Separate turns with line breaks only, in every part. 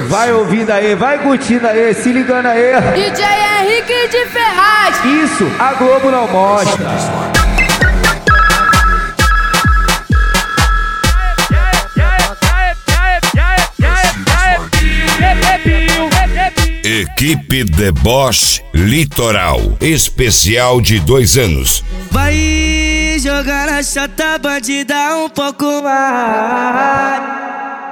Vai ouvindo aí, vai curtindo aí, se ligando aí.
DJ Henrique de Ferraz.
Isso, a Globo não mostra.
Equipe Deboche Litoral, especial de 2 anos.
Vai jogar na chata bandida um pouco mais.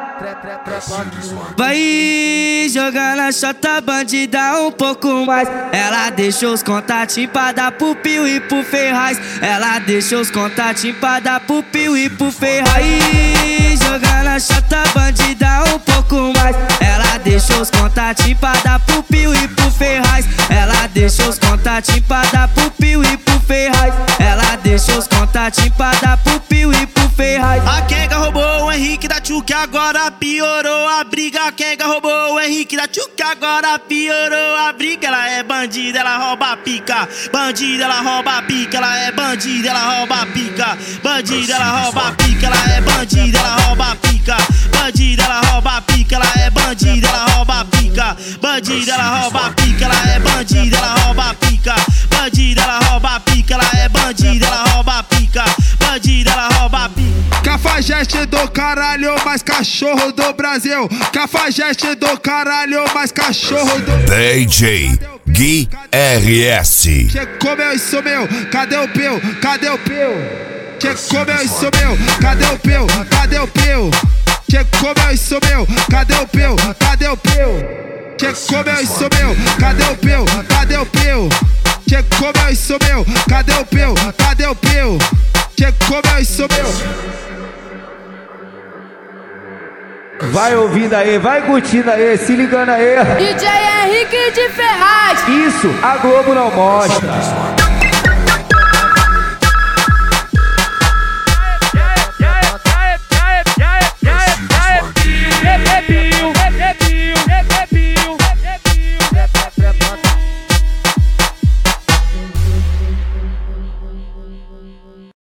Vai jogar na chata bandida um pouco mais. Ela deixou os contatinhos pra dar pro Pio e pro Ferraz. Ela deixou os contatinhos pra dar pro Pio e pro Ferraz. Vai jogar na chata bandida um pouco mais. Ela deixou os contatinhos pra dar pro Pio e pro Ferraz. Ela deixou os contatinhos pra dar pro Pio e pro Ferraz. Ela deixou os contatinhos pra dar pro Pio e pro Ferraz.
A Kenga roubou o Henrique da Tchuc, agora piorou a briga. A Kenga roubou o Henrique da Tchuc, agora piorou a briga. Ela é bandida, ela rouba a pica. Bandida, ela rouba a pica. Ela é bandida, ela rouba a pica. Bandida, ela rouba a pica. Ela é bandida, ela rouba a pica. Bandida, ela rouba a pica. Ela é bandida, ela rouba a pica. Bandida, ela rouba a pica. Ela é bandida, ela rouba a pica. Bandida, ela rouba a pica. Ela é bandida, ela rouba a pica. Bandida, ela rouba a pica.
Cafajeste do caralho, mais cachorro do Brasil. Cafajeste do caralho, mais cachorro do
DJ Gui RS.
Chegou meu, isso meu, cadê o Pio? Cadê o Pio? Chegou meu, isso meu, cadê o Pio? Cadê o Pio? Chegou meu, isso meu, cadê o Pio? Cadê o Pio? Chegou meu, isso meu, cadê o Pio? Cadê o Pio? Chegou meu, isso meu, cadê o Pio? Cadê o Pio? Chegou meu, isso meu.
Vai ouvindo aí, vai curtindo aí, se ligando aí.
DJ Henrique de Ferraz.
Isso, a Globo não mostra.